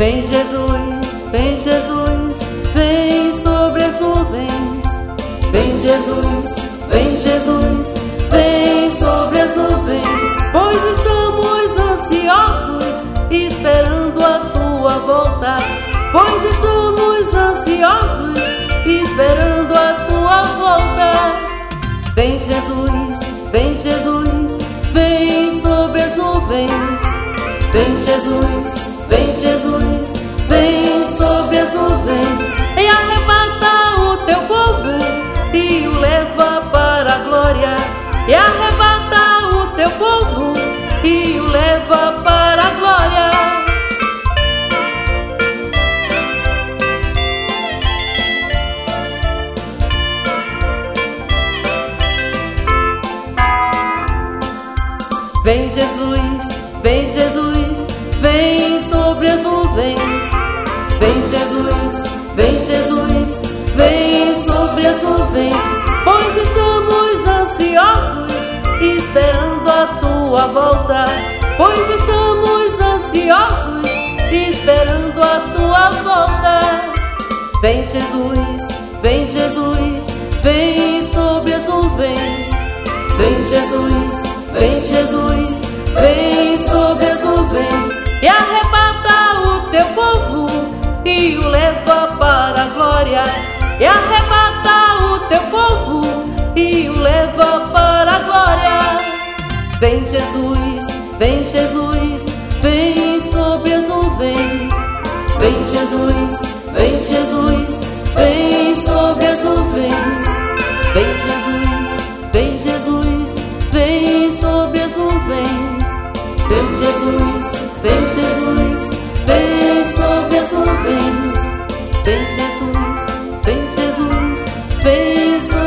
Vem Jesus, vem Jesus, vem sobre as nuvens. Vem Jesus, vem Jesus, vem sobre as nuvens. Pois estamos ansiosos, esperando a tua volta. Pois estamos ansiosos, esperando a tua volta. Vem Jesus, vem Jesus, vem sobre as nuvens. Vem Jesus, vem Jesus, vem sobre as nuvens. E arrebata o teu povo e o leva para a glória. E arrebata o teu povo e o leva para a glória. Vem Jesus, vem Jesus, vem sobre as nuvens. Vem Jesus, vem Jesus, vem sobre as nuvens. Pois estamos ansiosos, esperando a tua volta. Pois estamos ansiosos, esperando a tua volta. Vem Jesus, vem Jesus, vem sobre as nuvens. Vem Jesus, vem Jesus, vem sobre as nuvens. E arrebata o teu povo e o leva para a glória. E arrebata o teu povo e o leva para a glória. Vem Jesus, vem Jesus, vem sobre as nuvens. Vem Jesus, vem Jesus, vem sobre as nuvens. Vem Jesus, vem Jesus, vem sobre as nuvens. Vem Jesus, vem Jesus, vem sobre as nuvens. Vem Jesus, vem Jesus, vem sobre